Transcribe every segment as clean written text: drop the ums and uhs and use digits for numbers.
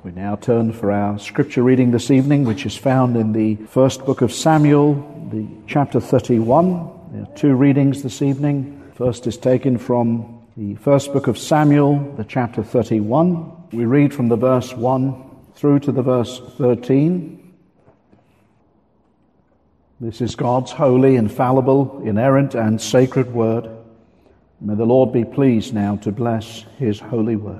We now turn for our scripture reading this evening, which is found in the first book of Samuel, the chapter 31. There are two readings this evening. First is taken from the first book of Samuel, the chapter 31. We read from the verse 1 through to the verse 13. This is God's holy, infallible, inerrant, and sacred word. May the Lord be pleased now to bless his holy word.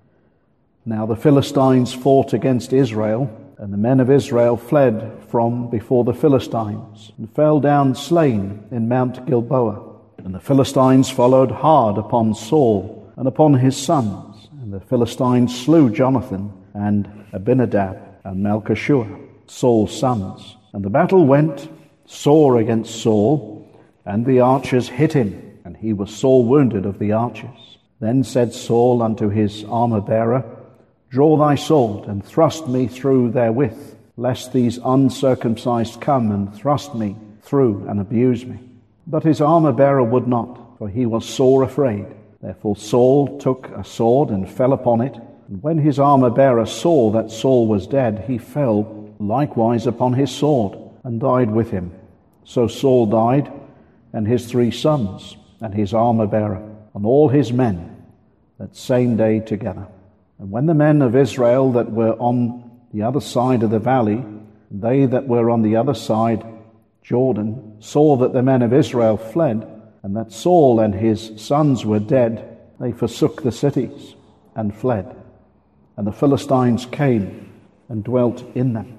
Now the Philistines fought against Israel, and the men of Israel fled from before the Philistines, and fell down slain in Mount Gilboa. And the Philistines followed hard upon Saul and upon his sons, and the Philistines slew Jonathan and Abinadab and Malchishua, Saul's sons. And the battle went sore against Saul, and the archers hit him, and he was sore wounded of the archers. Then said Saul unto his armor-bearer, Draw thy sword, and thrust me through therewith, lest these uncircumcised come and thrust me through and abuse me. But his armor-bearer would not, for he was sore afraid. Therefore Saul took a sword and fell upon it. And when his armor-bearer saw that Saul was dead, he fell likewise upon his sword, and died with him. So Saul died, and his 3 sons, and his armor-bearer, and all his men, that same day together. And when the men of Israel that were on the other side of the valley, and they that were on the other side Jordan, saw that the men of Israel fled, and that Saul and his sons were dead, they forsook the cities and fled. And the Philistines came and dwelt in them.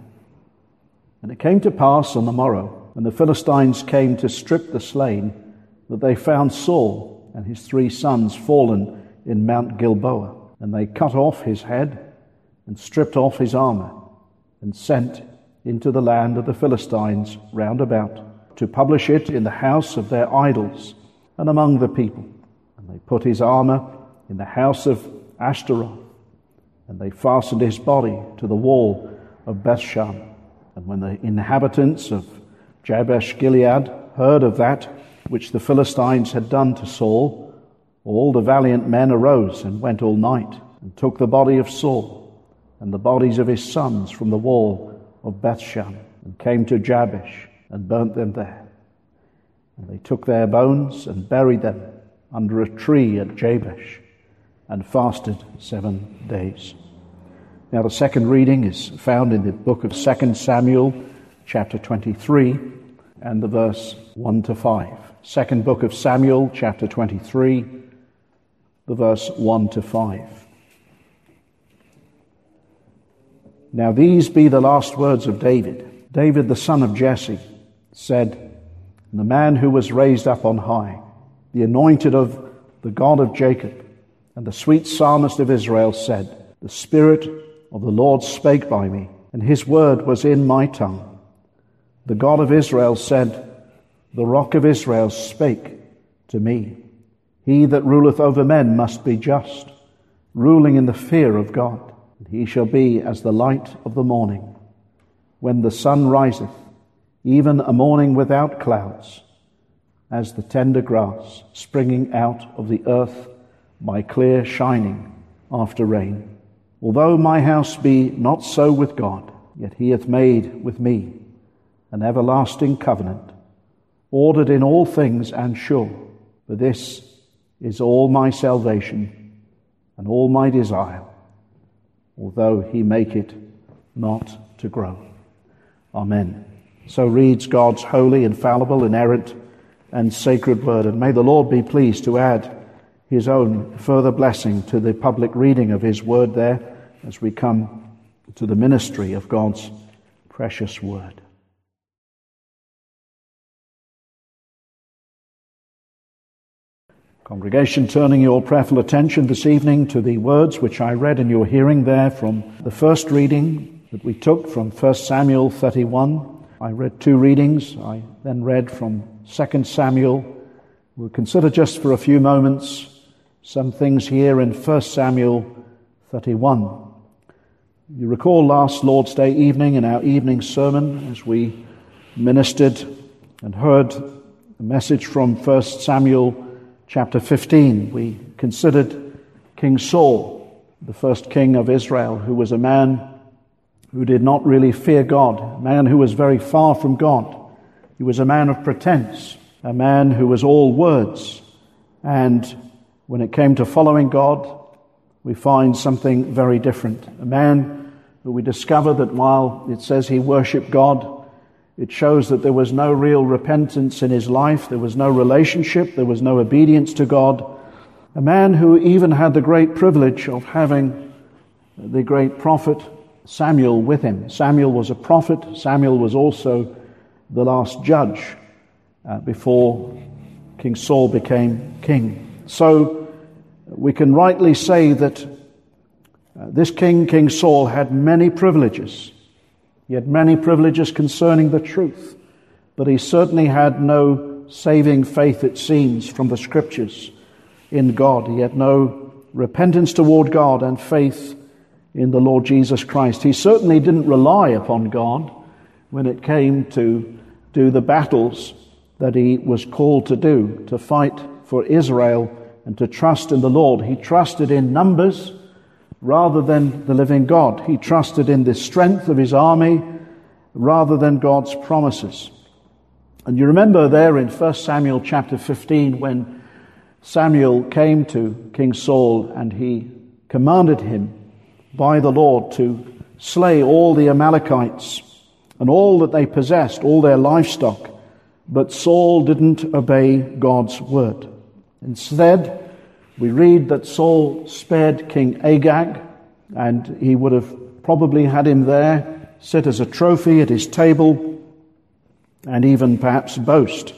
And it came to pass on the morrow, when the Philistines came to strip the slain, that they found Saul and his 3 sons fallen in Mount Gilboa. And they cut off his head, and stripped off his armor, and sent into the land of the Philistines round about, to publish it in the house of their idols, and among the people. And they put his armor in the house of Ashtaroth, and they fastened his body to the wall of Bethshan. And when the inhabitants of Jabesh Gilead heard of that which the Philistines had done to Saul, all the valiant men arose and went all night, and took the body of Saul and the bodies of his sons from the wall of Bethshan, and came to Jabesh, and burnt them there. And they took their bones and buried them under a tree at Jabesh, and fasted 7 days. Now the second reading is found in the book of 2 Samuel, chapter 23, and the verse 1 to 5. Second book of Samuel, chapter 23, the verse 1 to 5. Now these be the last words of David. David the son of Jesse said, the man who was raised up on high, the anointed of the God of Jacob, and the sweet psalmist of Israel said, the Spirit of the Lord spake by me, and his word was in my tongue. The God of Israel said, the Rock of Israel spake to me. He that ruleth over men must be just, ruling in the fear of God. And he shall be as the light of the morning, when the sun riseth, even a morning without clouds, as the tender grass springing out of the earth by clear shining after rain. Although my house be not so with God, yet he hath made with me an everlasting covenant, ordered in all things and sure. For this is all my salvation and all my desire, although he make it not to grow. Amen. So reads God's holy, infallible, inerrant, and sacred word. And may the Lord be pleased to add his own further blessing to the public reading of his word there as we come to the ministry of God's precious word. Congregation, turning your prayerful attention this evening to the words which I read in your hearing there from the first reading that we took from 1 Samuel 31. I read 2 readings. I then read from 2 Samuel. We'll consider just for a few moments some things here in 1 Samuel 31. You recall last Lord's Day evening in our evening sermon as we ministered and heard a message from 1 Samuel chapter 15, we considered King Saul the first king of Israel, who was a man who did not really fear God, a man who was very far from God. He was a man of pretense, a man who was all words. And when it came to following God, we find something very different. A man who we discover that while it says he worshipped God, it shows that there was no real repentance in his life. There was no relationship. There was no obedience to God. A man who even had the great privilege of having the great prophet Samuel with him. Samuel was a prophet. Samuel was also the last judge before King Saul became king. So we can rightly say that this King Saul, had many privileges. He had many privileges concerning the truth, but he certainly had no saving faith, it seems, from the Scriptures in God. He had no repentance toward God and faith in the Lord Jesus Christ. He certainly didn't rely upon God when it came to do the battles that he was called to do, to fight for Israel and to trust in the Lord. He trusted in numbers rather than the living God. He trusted in the strength of his army rather than God's promises. And you remember there in 1 Samuel chapter 15 when Samuel came to King Saul and he commanded him by the Lord to slay all the Amalekites and all that they possessed, all their livestock. But Saul didn't obey God's word. Instead, we read that Saul spared King Agag, and he would have probably had him there, sit as a trophy at his table, and even perhaps boast.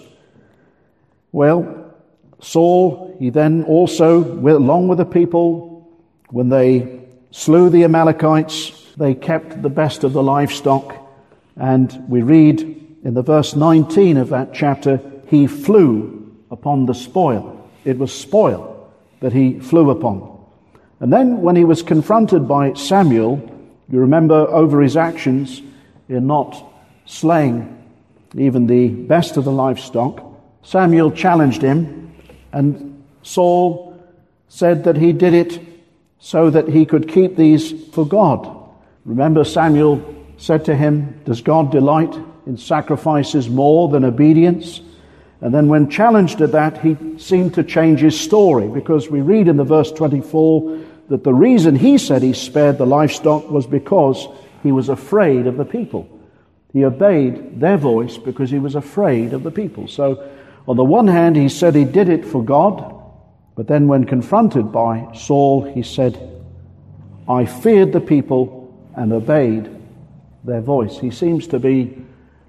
Well, Saul, he then also, along with the people, when they slew the Amalekites, they kept the best of the livestock. And we read in the verse 19 of that chapter, he flew upon the spoil. It was spoil that he flew upon. And then when he was confronted by Samuel, you remember over his actions in not slaying even the best of the livestock, Samuel challenged him, and Saul said that he did it so that he could keep these for God. Remember, Samuel said to him, does God delight in sacrifices more than obedience? And then when challenged at that, he seemed to change his story, because we read in the verse 24 that the reason he said he spared the livestock was because he was afraid of the people. He obeyed their voice because he was afraid of the people. So on the one hand, he said he did it for God, but then when confronted by Saul, he said, I feared the people and obeyed their voice. He seems to be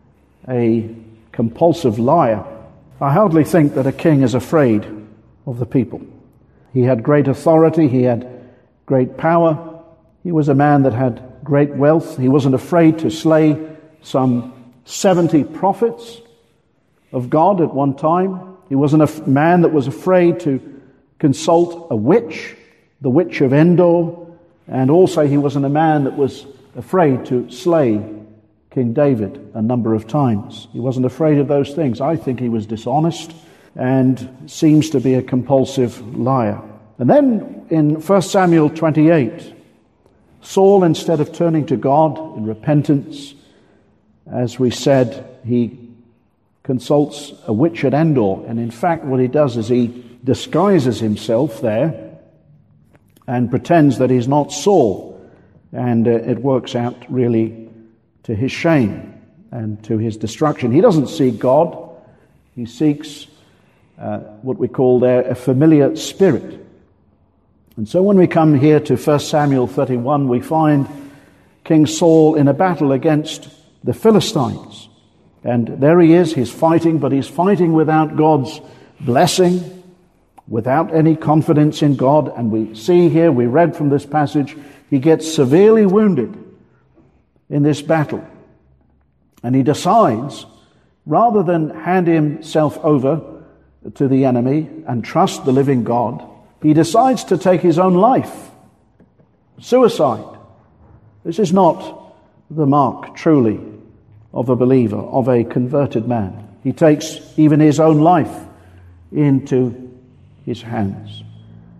a compulsive liar. I hardly think that a king is afraid of the people. He had great authority. He had great power. He was a man that had great wealth. He wasn't afraid to slay some 70 prophets of God at one time. He wasn't a man that was afraid to consult a witch, the witch of Endor, and also he wasn't a man that was afraid to slay King David a number of times. He wasn't afraid of those things. I think he was dishonest and seems to be a compulsive liar. And then in 1 Samuel 28, Saul, instead of turning to God in repentance, as we said, he consults a witch at Endor. And in fact, what he does is he disguises himself there and pretends that he's not Saul. And it works out really to his shame and to his destruction. He doesn't seek God. He seeks what we call there a familiar spirit. And so when we come here to 1 Samuel 31, we find King Saul in a battle against the Philistines. And there he is, he's fighting, but he's fighting without God's blessing, without any confidence in God. And we see here, we read from this passage, he gets severely wounded in this battle. And he decides, rather than hand himself over to the enemy and trust the living God, he decides to take his own life. Suicide. This is not the mark, truly, of a believer, of a converted man. He takes even his own life into his hands.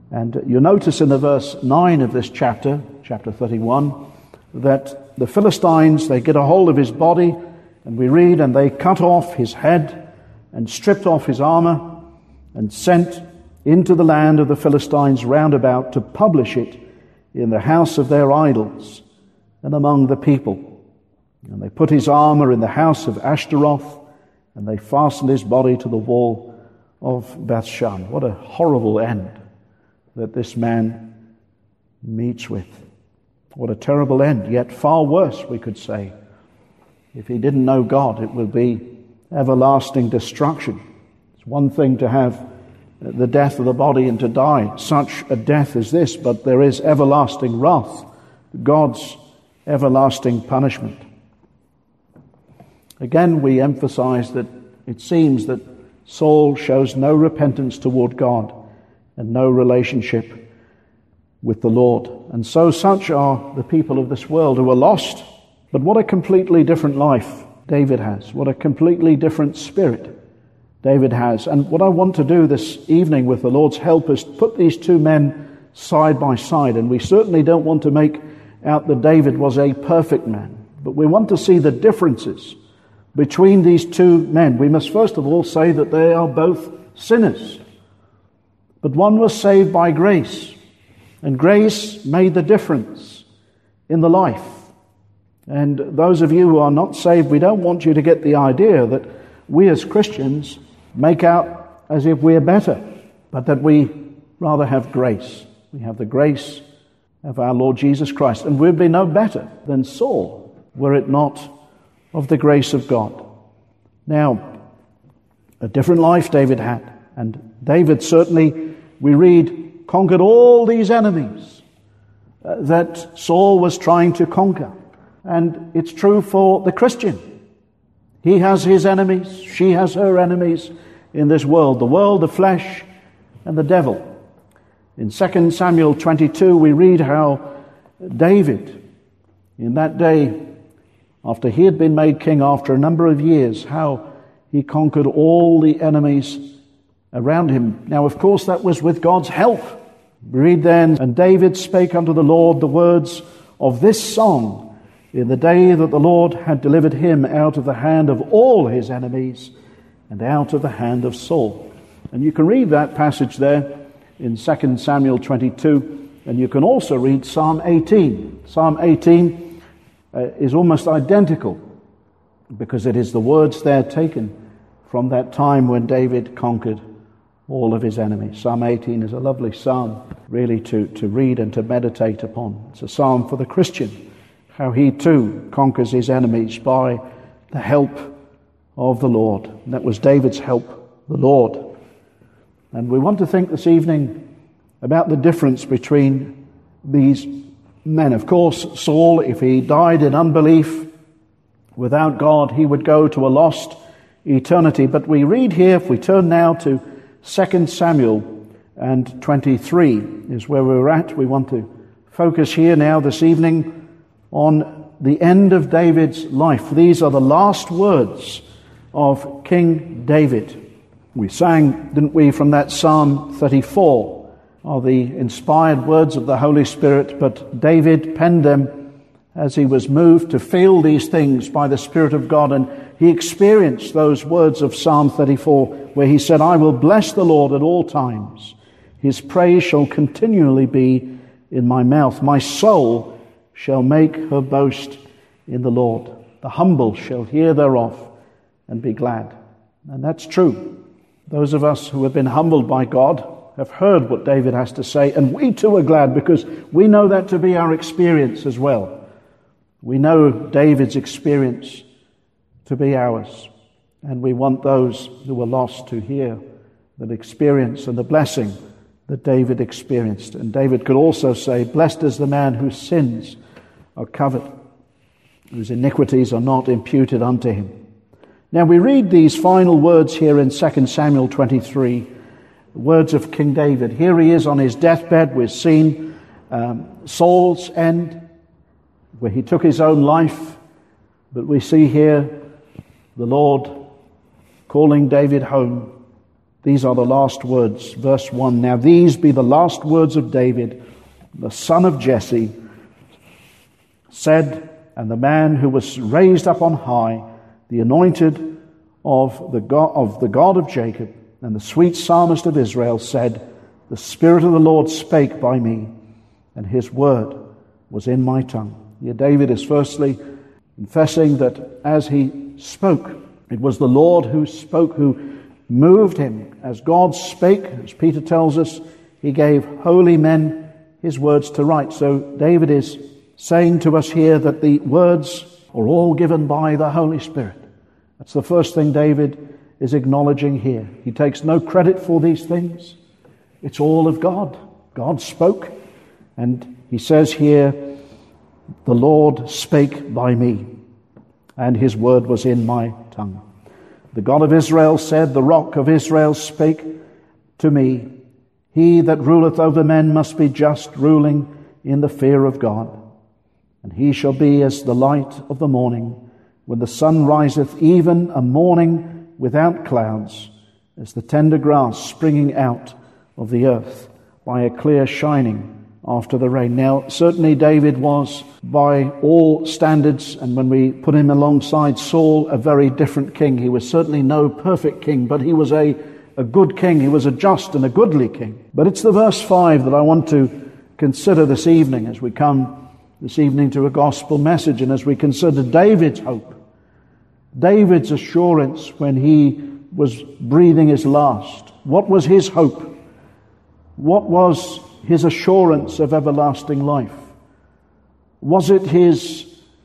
And you notice in the verse 9 of this chapter 31, that the Philistines, they get a hold of his body, and we read, and they cut off his head and stripped off his armor and sent into the land of the Philistines round about to publish it in the house of their idols and among the people. And they put his armor in the house of Ashtaroth, and they fastened his body to the wall of Bethshan. What a horrible end that this man meets with. What a terrible end, yet far worse, we could say. If he didn't know God, it would be everlasting destruction. It's one thing to have the death of the body and to die, such a death as this, but there is everlasting wrath, God's everlasting punishment. Again, we emphasize that it seems that Saul shows no repentance toward God and no relationship with the Lord. And so such are the people of this world who are lost. But what a completely different life David has. What a completely different spirit David has. And what I want to do this evening with the Lord's help is put these two men side by side. And we certainly don't want to make out that David was a perfect man, but we want to see the differences between these two men. We must first of all say that they are both sinners. But one was saved by grace, and grace made the difference in the life. And those of you who are not saved, we don't want you to get the idea that we as Christians make out as if we're better, but that we rather have grace. We have the grace of our Lord Jesus Christ, and we'd be no better than Saul were it not of the grace of God. Now, a different life David had, and David certainly, we read, conquered all these enemies that Saul was trying to conquer. And it's true for the Christian. He has his enemies, she has her enemies in this world, the flesh, and the devil. In 2 Samuel 22, we read how David, in that day, after he had been made king after a number of years, how he conquered all the enemies around him. Now, of course, that was with God's help. We read then, and David spake unto the Lord the words of this song in the day that the Lord had delivered him out of the hand of all his enemies and out of the hand of Saul. And you can read that passage there in 2 Samuel 22, and you can also read Psalm 18. Psalm 18 is almost identical because it is the words there taken from that time when David conquered all of his enemies. Psalm 18 is a lovely psalm really to read and to meditate upon. It's a psalm for the Christian, how he too conquers his enemies by the help of the Lord. And that was David's help, the Lord. And we want to think this evening about the difference between these men. Of course, Saul, if he died in unbelief without God, he would go to a lost eternity. But we read here, if we turn now to 2 Samuel and 23 is where we're at. We want to focus here now this evening on the end of David's life. These are the last words of King David. We sang, didn't we, from that Psalm 34, are the inspired words of the Holy Spirit, but David penned them as he was moved to feel these things by the Spirit of God, and he experienced those words of Psalm 34, where he said, I will bless the Lord at all times. His praise shall continually be in my mouth. My soul shall make her boast in the Lord. The humble shall hear thereof and be glad. And that's true. Those of us who have been humbled by God have heard what David has to say, and we too are glad because we know that to be our experience as well. We know David's experience to be ours, and we want those who are lost to hear that experience and the blessing that David experienced. And David could also say, blessed is the man whose sins are covered, whose iniquities are not imputed unto him. Now we read these final words here in 2 Samuel 23, words of King David. Here he is on his deathbed. We've seen Saul's end, where he took his own life. But we see here the Lord calling David home These are the last words. Verse 1, now these be the last words of David, the son of Jesse, said, and the man who was raised up on high, the anointed of the God of Jacob, and the sweet psalmist of Israel said, the Spirit of the Lord spake by me, and his word was in my tongue. Here David is firstly confessing that as he spoke, it was the Lord who spoke, who moved him. As God spake, as Peter tells us, he gave holy men his words to write. So David is saying to us here that the words are all given by the Holy Spirit. That's the first thing David is acknowledging here. He takes no credit for these things. It's all of God. God spoke, and he says here, the Lord spake by me, and his word was in my tongue. The God of Israel said, the rock of Israel spake to me. He that ruleth over men must be just, ruling in the fear of God. And he shall be as the light of the morning, when the sun riseth, even a morning without clouds, as the tender grass springing out of the earth by a clear shining after the rain. Now, certainly David was, by all standards, and when we put him alongside Saul, a very different king. He was certainly no perfect king, but he was a good king. He was a just and a goodly king. But it's the verse 5 that I want to consider this evening as we come this evening to a gospel message, and as we consider David's hope, David's assurance when he was breathing his last. What was his hope? What was his assurance of everlasting life? Was it his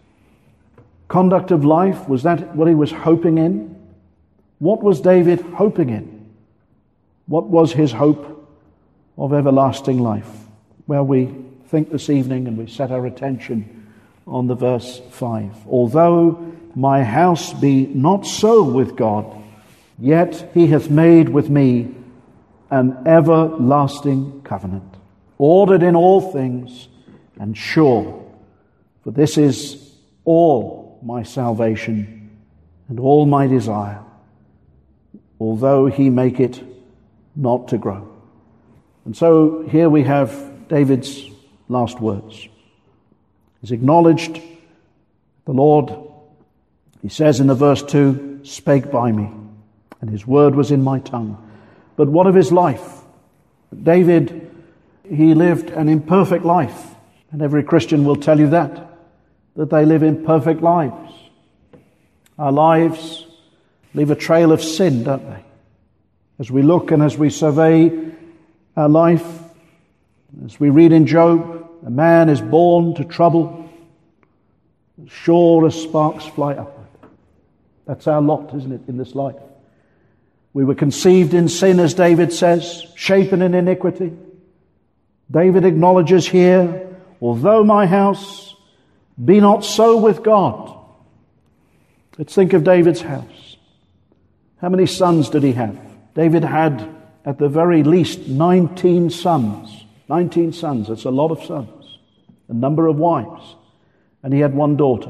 conduct of life? Was that what he was hoping in? What was David hoping in? What was his hope of everlasting life? Well, we think this evening and we set our attention on the verse 5. Although my house be not so with God, yet he hath made with me an everlasting covenant, ordered in all things and sure. For this is all my salvation and all my desire, although he make it not to grow. And so here we have David's last words. He's acknowledged the Lord. He says in the verse 2, spake by me, and his word was in my tongue. But what of his life? David, he lived an imperfect life. And every Christian will tell you that they live imperfect lives. Our lives leave a trail of sin, don't they? As we look and as we survey our life, as we read in Job, a man is born to trouble, as sure as sparks fly upward. That's our lot, isn't it, in this life? We were conceived in sin, as David says, shapen in iniquity. David acknowledges here, although my house be not so with God. Let's think of David's house. How many sons did he have? David had, at the very least, 19 sons. 19 sons, that's a lot of sons. A number of wives. And he had one daughter.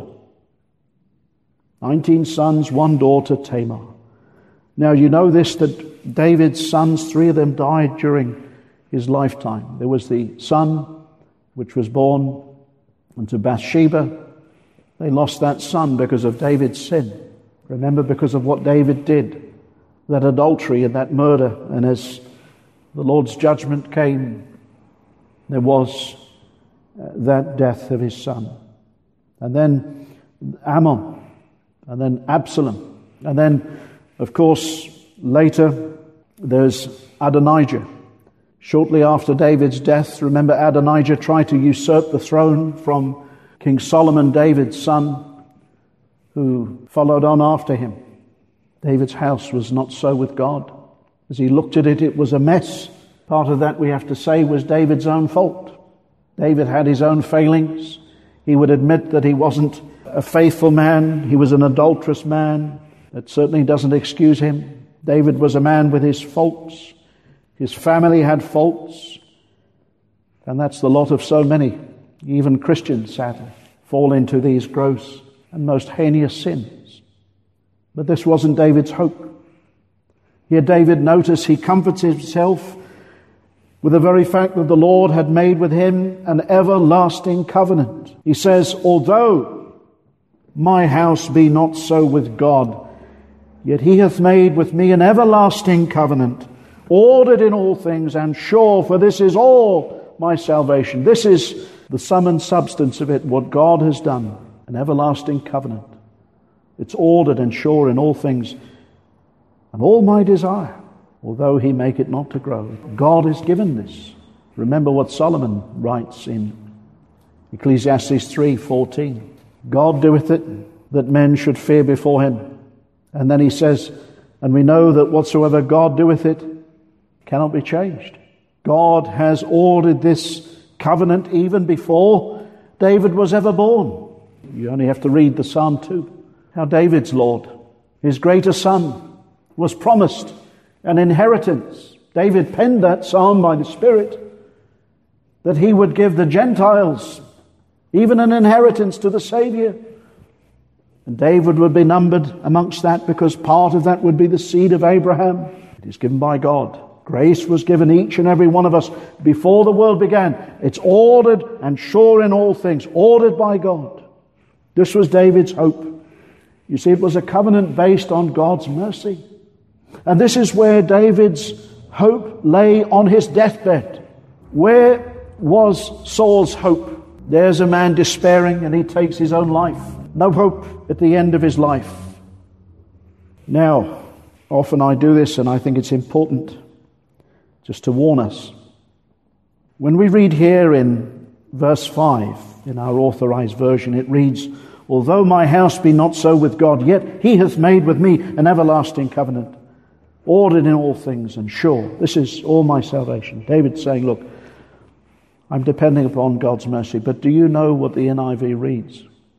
19 sons, one daughter, Tamar. Now you know this, that David's sons, 3 of them died during his lifetime. There was the son which was born unto Bathsheba. They lost that son because of David's sin. Remember, because of what David did, that adultery and that murder. And as the Lord's judgment came, there was that death of his son. And then Ammon, and then Absalom. And then, of course, later there's Adonijah. Shortly after David's death, remember, Adonijah tried to usurp the throne from King Solomon, David's son, who followed on after him. David's house was not so with God. As he looked at it, it was a mess. Part of that, we have to say, was David's own fault. David had his own failings. He would admit that he wasn't a faithful man. He was an adulterous man. That certainly doesn't excuse him. David was a man with his faults. His family had faults. And that's the lot of so many, even Christians, sadly, fall into these gross and most heinous sins. But this wasn't David's hope. Here David, notice, he comforts himself with the very fact that the Lord had made with him an everlasting covenant. He says, although my house be not so with God, yet he hath made with me an everlasting covenant, ordered in all things and sure, for this is all my salvation. This is the sum and substance of it, what God has done, an everlasting covenant. It's ordered and sure in all things, and all my desire, although he make it not to grow. God has given this. Remember what Solomon writes in Ecclesiastes 3:14. God doeth it, that men should fear before him. And then he says, and we know that whatsoever God doeth it cannot be changed. God has ordered this covenant even before David was ever born. You only have to read the Psalm 2. How David's Lord, his greater son, was promised an inheritance. David penned that psalm by the Spirit, that he would give the Gentiles even an inheritance to the Savior. And David would be numbered amongst that, because part of that would be the seed of Abraham. It is given by God. Grace was given each and every one of us before the world began. It's ordered and sure in all things, ordered by God. This was David's hope. You see, it was a covenant based on God's mercy. And this is where David's hope lay on his deathbed. Where was Saul's hope? There's a man despairing and he takes his own life. No hope at the end of his life. Now, often I do this, and I think it's important just to warn us. When we read here in verse 5, in our authorized version, it reads, although my house be not so with God, yet he hath made with me an everlasting covenant, ordered in all things and sure. This is all my salvation. David's saying, look, I'm depending upon God's mercy. But do you know what the NIV reads?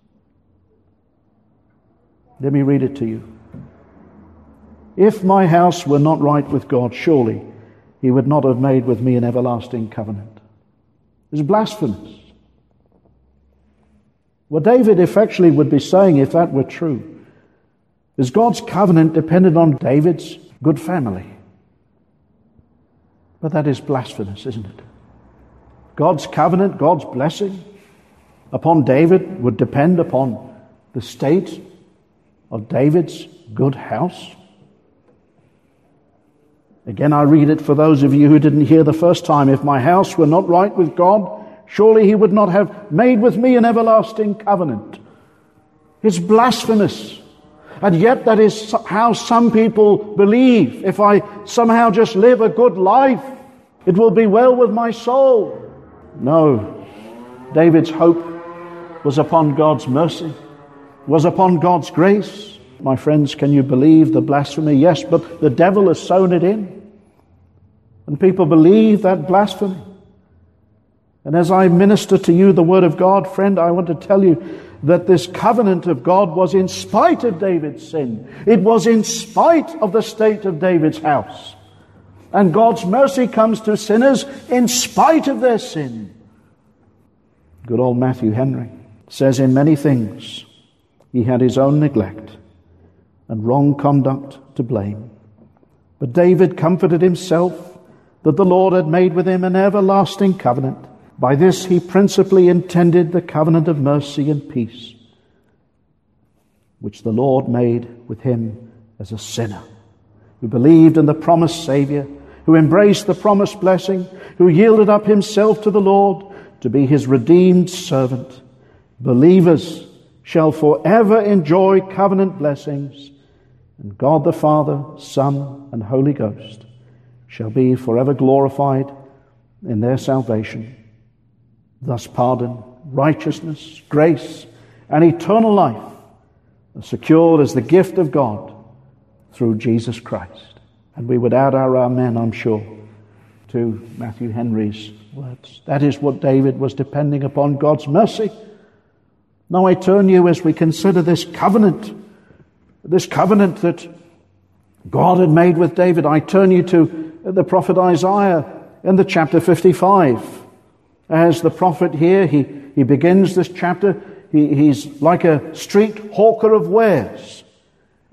Let me read it to you. If my house were not right with God, surely he would not have made with me an everlasting covenant. It's blasphemous. What David effectually would be saying, if that were true, is God's covenant depended on David's good family. But that is blasphemous, isn't it? God's covenant, God's blessing upon David would depend upon the state of David's good house. Again, I read it for those of you who didn't hear the first time. If my house were not right with God, surely he would not have made with me an everlasting covenant. It's blasphemous. And yet that is how some people believe. If I somehow just live a good life, it will be well with my soul. No. David's hope was upon God's mercy, was upon God's grace. My friends, can you believe the blasphemy? Yes, but the devil has sown it in. And people believe that blasphemy. And as I minister to you the word of God, friend, I want to tell you that this covenant of God was in spite of David's sin. It was in spite of the state of David's house. And God's mercy comes to sinners in spite of their sin. Good old Matthew Henry says, in many things he had his own neglect and wrong conduct to blame. But David comforted himself that the Lord had made with him an everlasting covenant. By this he principally intended the covenant of mercy and peace, which the Lord made with him as a sinner, who believed in the promised Savior, who embraced the promised blessing, who yielded up himself to the Lord to be his redeemed servant. Believers shall forever enjoy covenant blessings, and God the Father, Son, and Holy Ghost shall be forever glorified in their salvation. Thus pardon, righteousness, grace, and eternal life are secured as the gift of God through Jesus Christ. And we would add our amen, I'm sure, to Matthew Henry's words. That is what David was depending upon, God's mercy. Now I turn you, as we consider this covenant that God had made with David, I turn you to the prophet Isaiah in the chapter 55. As the prophet here, he begins this chapter, he's like a street hawker of wares.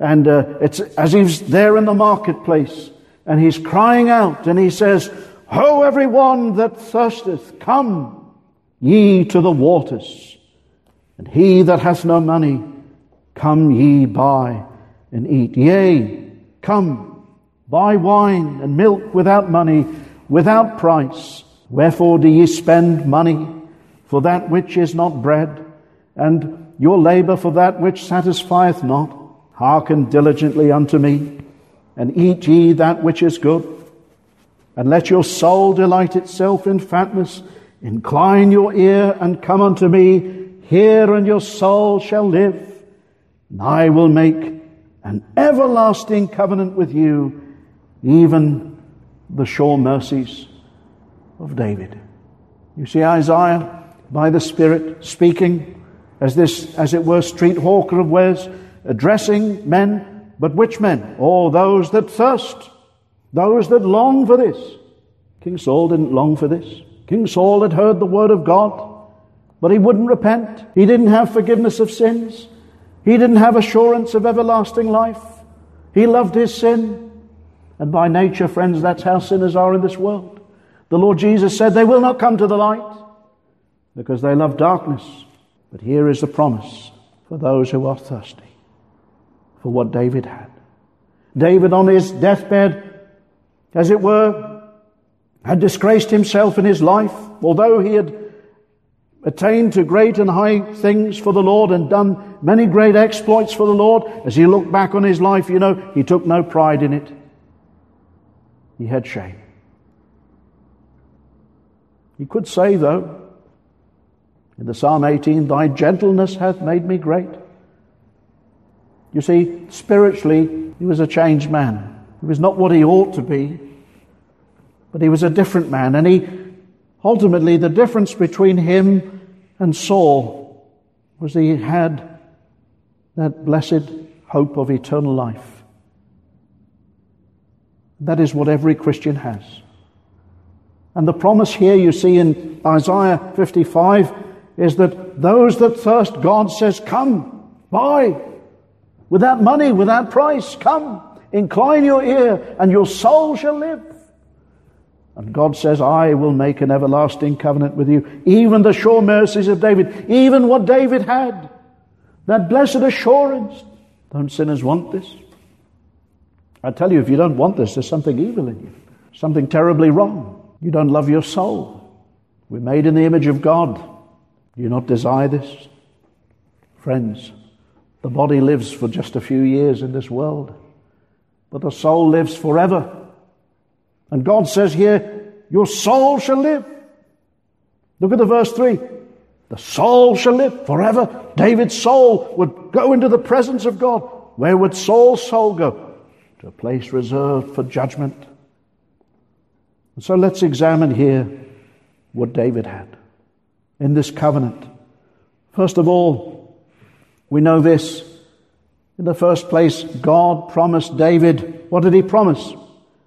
And it's as he's there in the marketplace, and he's crying out, and he says, "Ho, everyone that thirsteth, come ye to the waters. And he that hath no money, come ye buy and eat. Yea, come, buy wine and milk without money, without price. Wherefore do ye spend money for that which is not bread, and your labour for that which satisfieth not? Hearken diligently unto me, and eat ye that which is good. And let your soul delight itself in fatness. Incline your ear and come unto me. Hear, and your soul shall live. And I will make an everlasting covenant with you, even the sure mercies of David." You see Isaiah, by the Spirit, speaking as it were, street hawker of wares, addressing men. But which men? Oh, those that thirst, those that long for this. King Saul didn't long for this. King Saul had heard the word of God, but he wouldn't repent. He didn't have forgiveness of sins. He didn't have assurance of everlasting life. He loved his sin. And by nature, friends, that's how sinners are in this world. The Lord Jesus said they will not come to the light because they love darkness. But here is the promise for those who are thirsty, for what David had. David on his deathbed, as it were, had disgraced himself in his life, although he had attained to great and high things for the Lord and done many great exploits for the Lord. As he looked back on his life, he took no pride in it. He had shame. He could say, though, in the Psalm 18, "Thy gentleness hath made me great." You see, spiritually, he was a changed man. He was not what he ought to be, but he was a different man. And ultimately, the difference between him and Saul was he had that blessed hope of eternal life. That is what every Christian has. And the promise here you see in Isaiah 55 is that those that thirst, God says, "Come, buy, without money, without price, come, incline your ear, and your soul shall live." And God says, "I will make an everlasting covenant with you," even the sure mercies of David, even what David had, that blessed assurance. Don't sinners want this? I tell you, if you don't want this, there's something evil in you, something terribly wrong. You don't love your soul. We're made in the image of God. Do you not desire this? Friends, the body lives for just a few years in this world, but the soul lives forever. And God says here, your soul shall live. Look at the verse 3. The soul shall live forever. David's soul would go into the presence of God. Where would Saul's soul go? To a place reserved for judgment. And so let's examine here what David had in this covenant. First of all, we know this. In the first place, God promised David, what did he promise?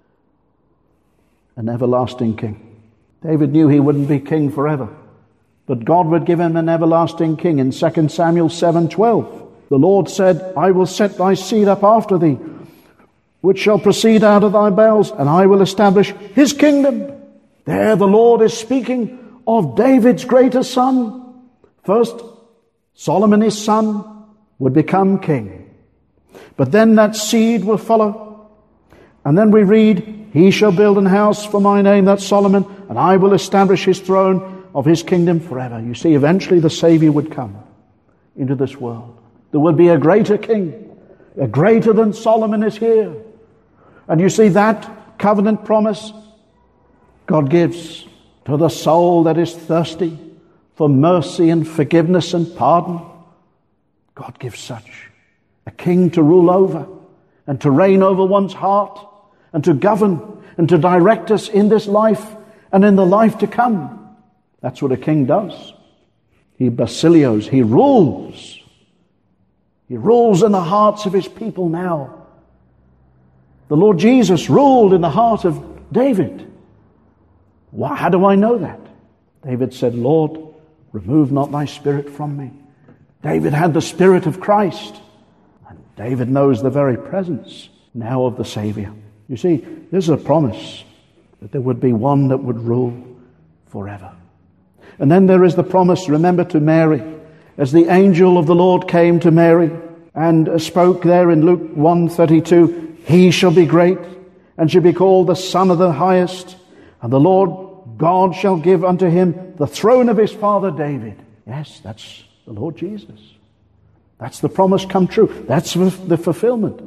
An everlasting king. David knew he wouldn't be king forever, but God would give him an everlasting king. In 2 Samuel 7:12, the Lord said, "I will set thy seed up after thee, which shall proceed out of thy bowels, and I will establish his kingdom." There the Lord is speaking of David's greater son. First, Solomon, his son, would become king. But then that seed will follow. And then we read, "He shall build an house for my name," that's Solomon, "and I will establish his throne of his kingdom forever." You see, eventually the Savior would come into this world. There would be a greater king, a greater than Solomon is here. And you see that covenant promise God gives to the soul that is thirsty for mercy and forgiveness and pardon. God gives such a king to rule over and to reign over one's heart and to govern and to direct us in this life and in the life to come. That's what a king does. He basilios, he rules. He rules in the hearts of his people now. The Lord Jesus ruled in the heart of David. Why? How do I know that? David said, "Lord, remove not thy spirit from me." David had the Spirit of Christ. And David knows the very presence now of the Savior. You see, there's a promise that there would be one that would rule forever. And then there is the promise, remember, to Mary, as the angel of the Lord came to Mary and spoke there in Luke 1:32, he shall be great and shall be called the Son of the Highest, and the Lord God shall give unto him the throne of his father David. Yes, that's the Lord Jesus. That's the promise come true. That's the fulfillment.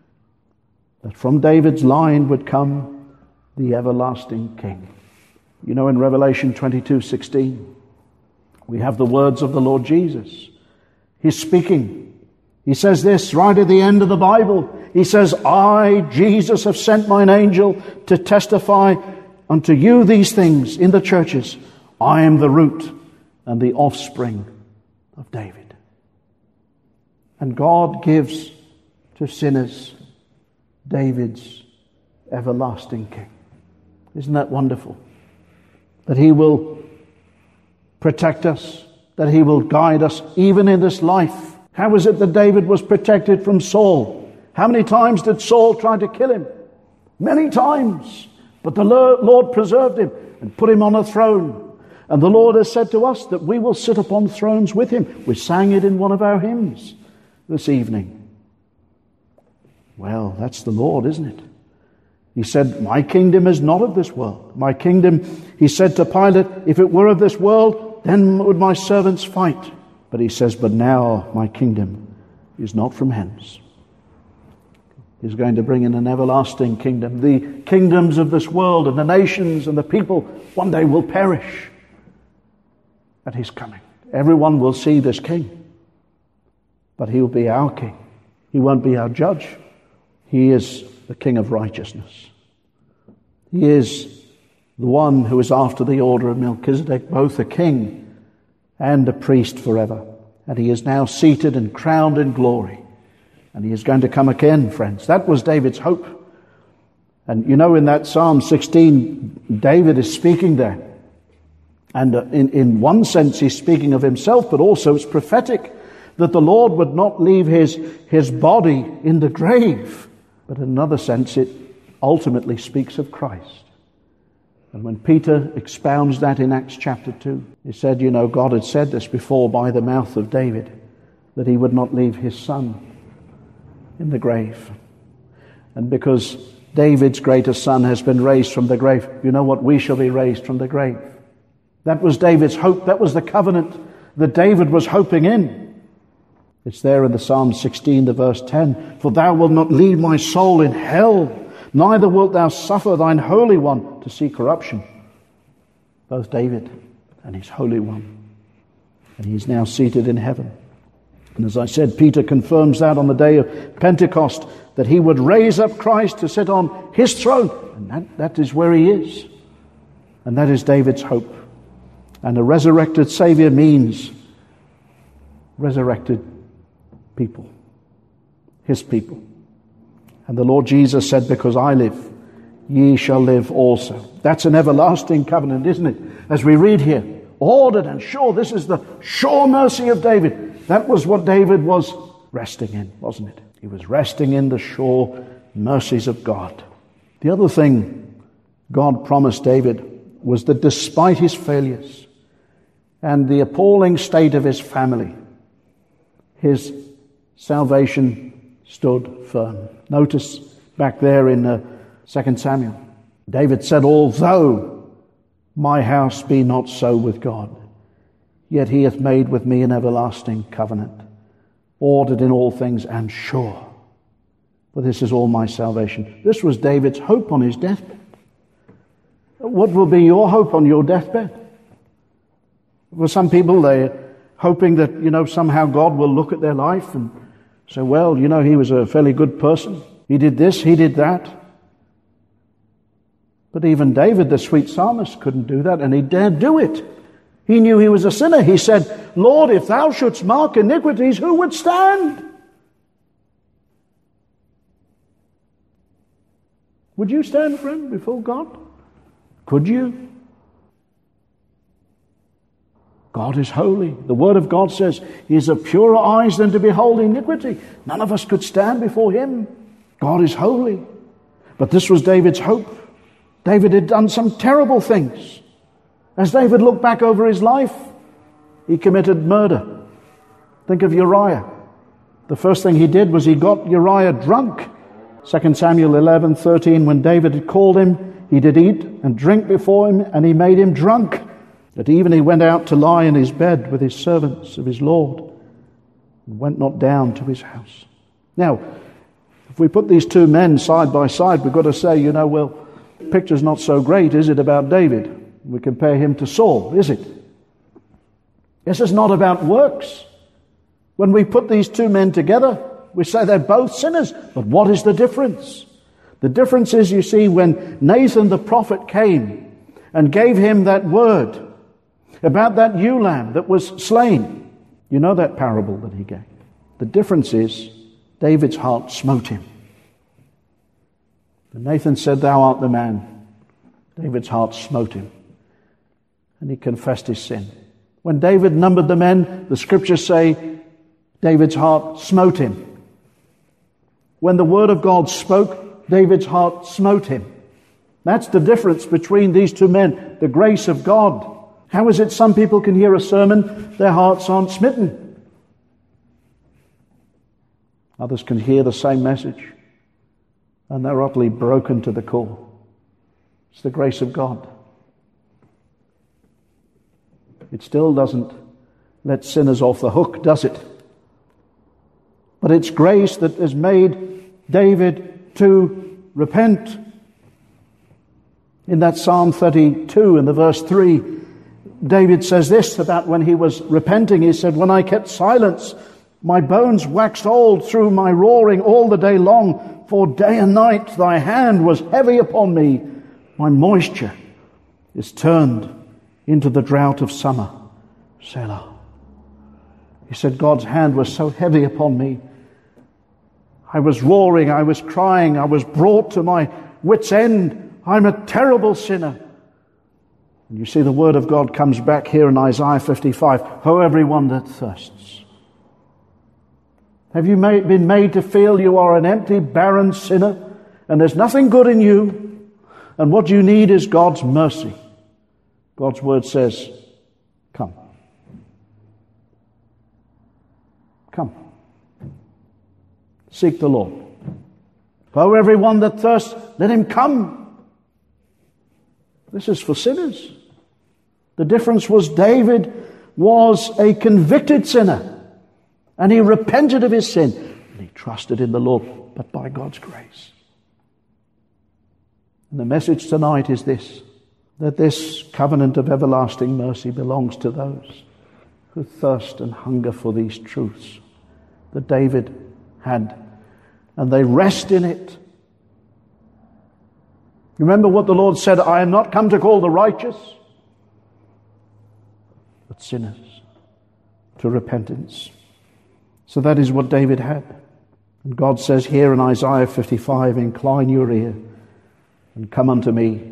That from David's line would come the everlasting King. You know, in Revelation 22:16, we have the words of the Lord Jesus. He's speaking. He says this right at the end of the Bible. He says, I, Jesus, have sent mine angel to testify unto you these things in the churches. I am the root and the offspring of David. And God gives to sinners David's everlasting King. Isn't that wonderful? That he will protect us, that he will guide us even in this life. How is it that David was protected from Saul? How many times did Saul try to kill him? Many times. But the Lord preserved him and put him on a throne. And the Lord has said to us that we will sit upon thrones with him. We sang it in one of our hymns this evening. Well, that's the Lord, isn't it? He said, my kingdom is not of this world. My kingdom, he said to Pilate, if it were of this world, then would my servants fight. But he says, but now my kingdom is not from hence. He's going to bring in an everlasting kingdom. The kingdoms of this world and the nations and the people one day will perish at his coming. Everyone will see this king. But he will be our king. He won't be our judge. He is the King of righteousness. He is the one who is after the order of Melchizedek, both a king and a priest forever. And he is now seated and crowned in glory. And he is going to come again, friends. That was David's hope. And you know, in that Psalm 16, David is speaking there. And in one sense, he's speaking of himself, but also it's prophetic that the Lord would not leave his body in the grave. But in another sense, it ultimately speaks of Christ. And when Peter expounds that in Acts chapter 2, he said, you know, God had said this before by the mouth of David, that he would not leave his son in the grave. And because David's greatest son has been raised from the grave, you know what? We shall be raised from the grave. That was David's hope. That was the covenant that David was hoping in. It's there in the Psalm 16, the verse 10. For thou wilt not leave my soul in hell, neither wilt thou suffer thine Holy One to see corruption. Both David and his Holy One. And he is now seated in heaven. And as I said, Peter confirms that on the day of Pentecost, that he would raise up Christ to sit on his throne. And that is where he is. And that is David's hope. And a resurrected Savior means resurrected people, his people. And the Lord Jesus said, because I live, ye shall live also. That's an everlasting covenant, isn't it? As we read here, ordered and sure. This is the sure mercy of David. That was what David was resting in, wasn't it? He was resting in the sure mercies of God. The other thing God promised David was that despite his failures and the appalling state of his family, his salvation stood firm. Notice back there in 2 Samuel, David said, although my house be not so with God, yet he hath made with me an everlasting covenant, ordered in all things and sure. For this is all my salvation. This was David's hope on his deathbed. What will be your hope on your deathbed? For some people, they're hoping that, somehow God will look at their life and say, well, he was a fairly good person. He did this, he did that. But even David, the sweet psalmist, couldn't do that, and he dared do it. He knew he was a sinner. He said, Lord, if thou shouldst mark iniquities, who would stand? Would you stand, friend, before God? Could you? God is holy. The Word of God says He is of purer eyes than to behold iniquity. None of us could stand before Him. God is holy. But this was David's hope. David had done some terrible things. As David looked back over his life, he committed murder. Think of Uriah. The first thing he did was he got Uriah drunk. 2 Samuel 11:13, when David had called him, he did eat and drink before him, and he made him drunk. At even he went out to lie in his bed with his servants of his Lord, and went not down to his house. Now, if we put these two men side by side, we've got to say, well, the picture's not so great, is it, about David? We compare him to Saul, is it? This is not about works. When we put these two men together, we say they're both sinners. But what is the difference? The difference is, you see, when Nathan the prophet came and gave him that word about that ewe lamb that was slain. You know that parable that he gave. The difference is, David's heart smote him. When Nathan said, "Thou art the man," David's heart smote him, and he confessed his sin. When David numbered the men, the scriptures say David's heart smote him. When the word of God spoke, David's heart smote him. That's the difference between these two men, the grace of God. How is it some people can hear a sermon, their hearts aren't smitten? Others can hear the same message, and they're utterly broken to the core. It's the grace of God. It still doesn't let sinners off the hook, does it? But it's grace that has made David to repent. In that Psalm 32 in the verse 3, David says this about when he was repenting. He said, "When I kept silence, my bones waxed old through my roaring all the day long. For day and night thy hand was heavy upon me. My moisture is turned into the drought of summer." Selah. He said, God's hand was so heavy upon me. I was roaring, I was crying, I was brought to my wit's end. I'm a terrible sinner. And you see the word of God comes back here in Isaiah 55. Ho, everyone that thirsts. Have you been made to feel you are an empty, barren sinner and there's nothing good in you, and what you need is God's mercy? God's word says, come. Come. Seek the Lord. Oh, everyone that thirsts, let him come. This is for sinners. The difference was David was a convicted sinner, and he repented of his sin, and he trusted in the Lord, but by God's grace. And the message tonight is this, that this covenant of everlasting mercy belongs to those who thirst and hunger for these truths that David had, and they rest in it. Remember what the Lord said, I am not come to call the righteous, but sinners to repentance. So that is what David had. And God says here in Isaiah 55, incline your ear and come unto me.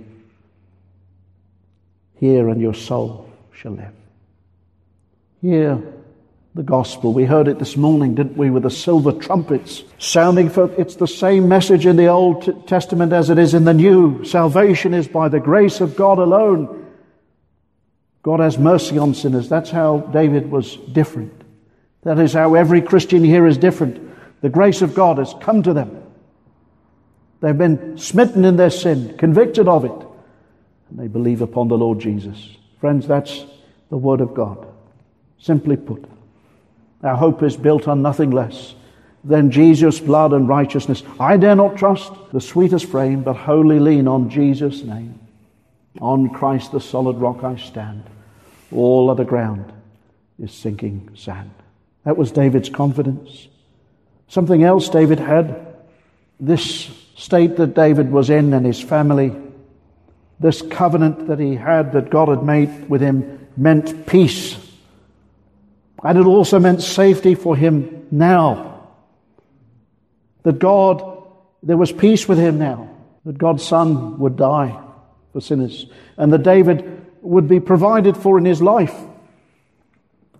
Hear, and your soul shall live. Hear the gospel. We heard it this morning, didn't we, with the silver trumpets sounding for, it's the same message in the Old Testament as it is in the New. Salvation is by the grace of God alone. God has mercy on sinners. That's how David was different. That is how every Christian here is different. The grace of God has come to them. They've been smitten in their sin, convicted of it, and they believe upon the Lord Jesus. Friends, that's the word of God. Simply put, our hope is built on nothing less than Jesus' blood and righteousness. I dare not trust the sweetest frame, but wholly lean on Jesus' name. On Christ the solid rock I stand. All other ground is sinking sand. That was David's confidence. Something else David had, this state that David was in and his family, this covenant that he had, that God had made with him, meant peace. And it also meant safety for him now. That there was peace with him now. That God's Son would die for sinners. And that David would be provided for in his life.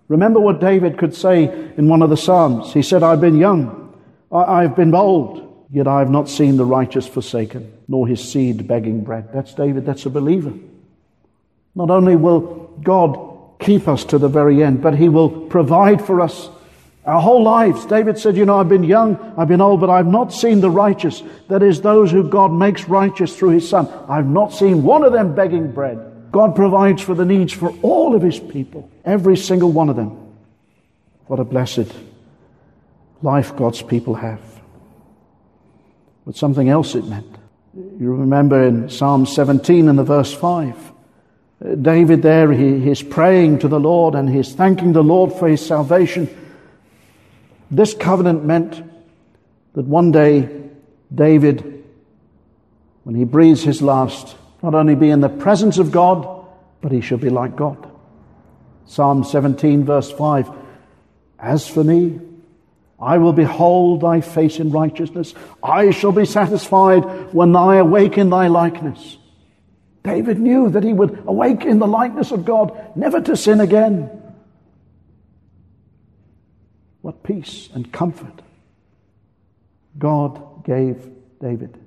Remember what David could say in one of the Psalms. He said, I've been young, I've been old, yet I have not seen the righteous forsaken, nor his seed begging bread. That's David, that's a believer. Not only will God keep us to the very end, but he will provide for us our whole lives. David said, I've been young, I've been old, but I've not seen the righteous. That is, those who God makes righteous through his Son. I've not seen one of them begging bread. God provides for the needs for all of his people. Every single one of them. What a blessed life God's people have. But something else it meant. You remember in Psalm 17 and the verse 5. David there, he's praying to the Lord and he's thanking the Lord for his salvation. This covenant meant that one day David, when he breathes his last, not only be in the presence of God, but he shall be like God. Psalm 17 verse 5. As for me, I will behold thy face in righteousness. I shall be satisfied when I awake in thy likeness. David knew that he would awake in the likeness of God, never to sin again. What peace and comfort God gave David.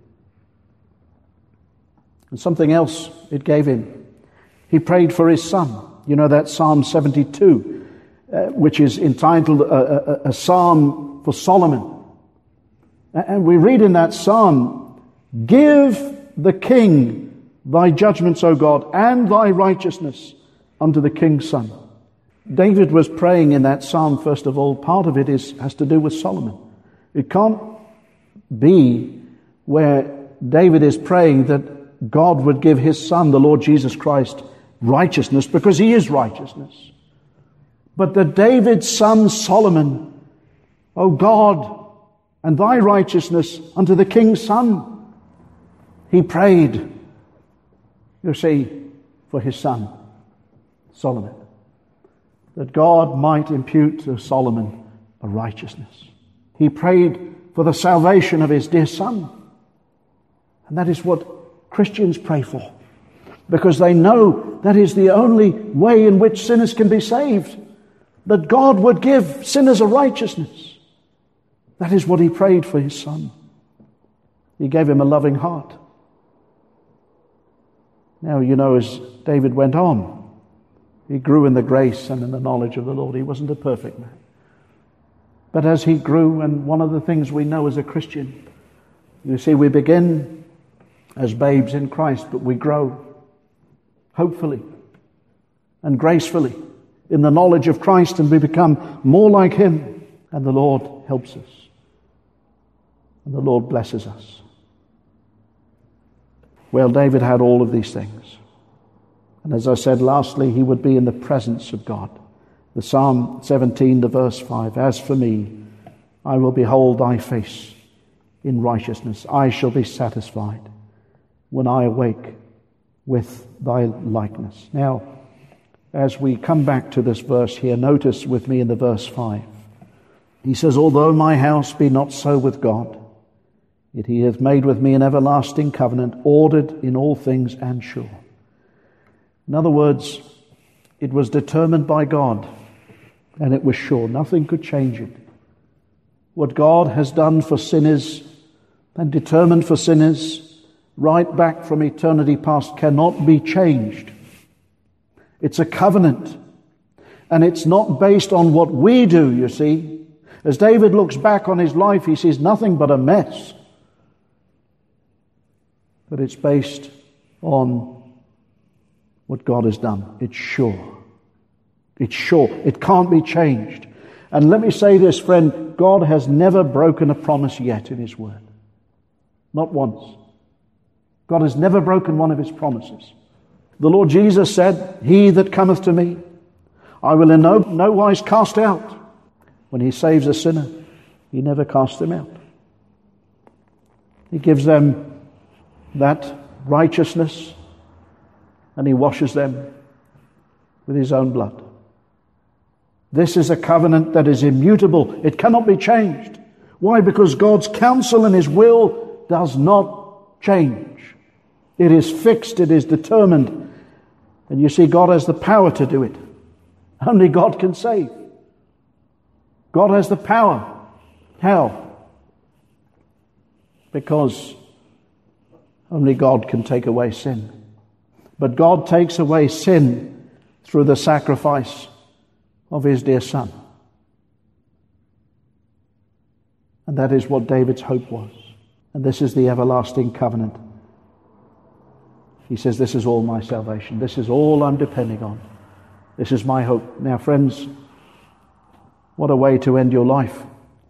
And something else it gave him. He prayed for his son. You know that Psalm 72, which is entitled a Psalm for Solomon. And we read in that Psalm, give the king thy judgments, O God, and thy righteousness unto the king's son. David was praying in that psalm, first of all. Part of it has to do with Solomon. It can't be where David is praying that God would give his son, the Lord Jesus Christ, righteousness, because he is righteousness. But that David's son Solomon, O God, and thy righteousness unto the king's son. He prayed, you see, for his son, Solomon, that God might impute to Solomon a righteousness. He prayed for the salvation of his dear son. And that is what Christians pray for, because they know that is the only way in which sinners can be saved, that God would give sinners a righteousness. That is what he prayed for his son. He gave him a loving heart. Now, as David went on, he grew in the grace and in the knowledge of the Lord. He wasn't a perfect man. But as he grew, and one of the things we know as a Christian, you see, we begin as babes in Christ, but we grow, hopefully and gracefully, in the knowledge of Christ, and we become more like him, and the Lord helps us. And the Lord blesses us. Well, David had all of these things. And as I said, lastly, he would be in the presence of God. The Psalm 17, the verse 5, as for me, I will behold thy face in righteousness. I shall be satisfied when I awake with thy likeness. Now, as we come back to this verse here, notice with me in the verse 5. He says, although my house be not so with God, yet he hath made with me an everlasting covenant, ordered in all things and sure. In other words, it was determined by God, and it was sure. Nothing could change it. What God has done for sinners and determined for sinners right back from eternity past cannot be changed. It's a covenant, and it's not based on what we do, you see. As David looks back on his life, he sees nothing but a mess. But it's based on what God has done. It's sure. It's sure. It can't be changed. And let me say this, friend, God has never broken a promise yet in his word. Not once. God has never broken one of his promises. The Lord Jesus said, he that cometh to me, I will in no wise cast out. When he saves a sinner, he never casts them out. He gives them that righteousness, and he washes them with his own blood. This is a covenant that is immutable. It cannot be changed. Why? Because God's counsel and his will does not change. It is fixed, it is determined. And you see, God has the power to do it. Only God can save. God has the power. How? Because only God can take away sin. But God takes away sin through the sacrifice of his dear Son. And that is what David's hope was. And this is the everlasting covenant. He says, this is all my salvation. This is all I'm depending on. This is my hope. Now, friends, what a way to end your life.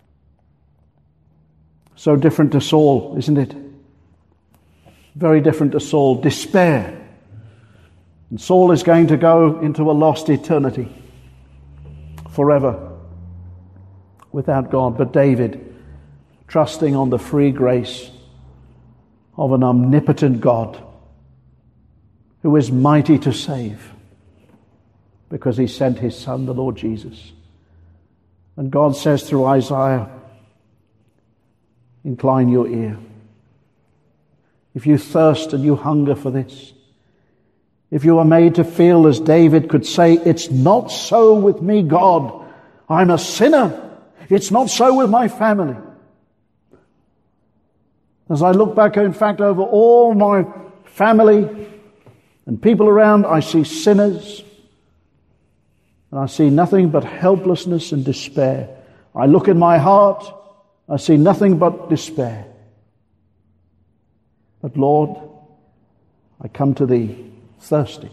So different to Saul, isn't it? Very different to Saul. Despair. And Saul is going to go into a lost eternity forever without God. But David, trusting on the free grace of an omnipotent God who is mighty to save because he sent his Son, the Lord Jesus. And God says through Isaiah, incline your ear. If you thirst and you hunger for this, if you are made to feel as David could say, it's not so with me, God. I'm a sinner. It's not so with my family. As I look back, in fact, over all my family and people around, I see sinners. And I see nothing but helplessness and despair. I look in my heart, I see nothing but despair. But Lord, I come to thee thirsty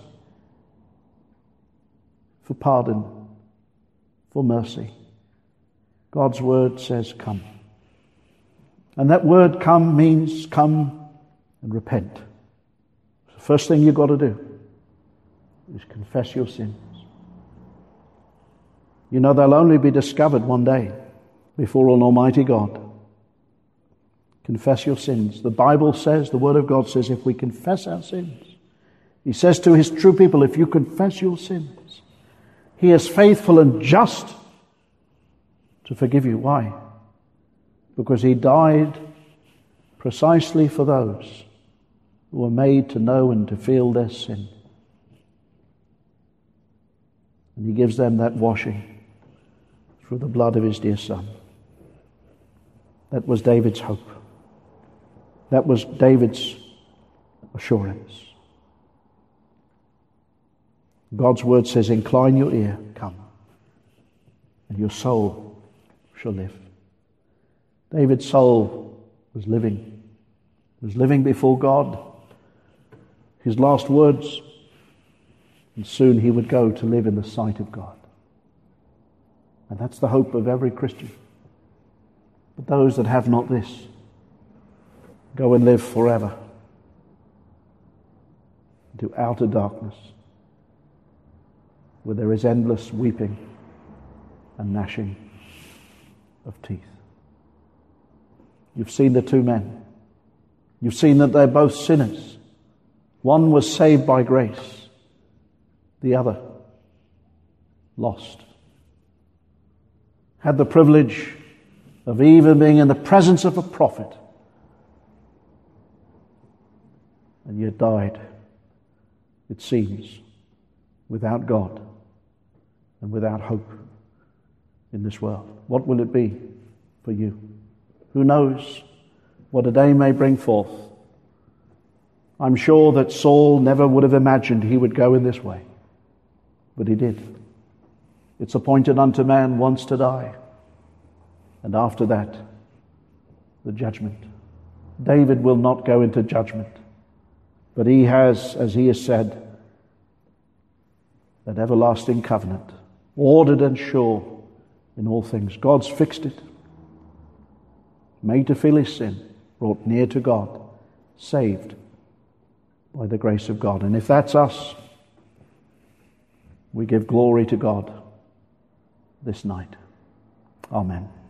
for pardon, for mercy. God's word says, come. And that word come means come and repent. The first thing you've got to do is confess your sins. You know, they'll only be discovered one day before an almighty God. Confess your sins. The Bible says, the Word of God says, if we confess our sins, he says to his true people, if you confess your sins, he is faithful and just to forgive you. Why? Because he died precisely for those who were made to know and to feel their sin. And he gives them that washing through the blood of his dear Son. That was David's hope. That was David's assurance. God's word says, incline your ear, come, and your soul shall live. David's soul was living before God. His last words, and soon he would go to live in the sight of God. And that's the hope of every Christian. But those that have not this go and live forever into outer darkness, where there is endless weeping and gnashing of teeth. You've seen the two men. You've seen that they're both sinners. One was saved by grace. The other lost. Had the privilege of even being in the presence of a prophet, and yet died, it seems, without God and without hope in this world. What will it be for you? Who knows what a day may bring forth? I'm sure that Saul never would have imagined he would go in this way, but he did. It's appointed unto man once to die, and after that, the judgment. David will not go into judgment, but he has, as he has said, that everlasting covenant, ordered and sure in all things. God's fixed it. Made to feel his sin, brought near to God, saved by the grace of God. And if that's us, we give glory to God this night. Amen.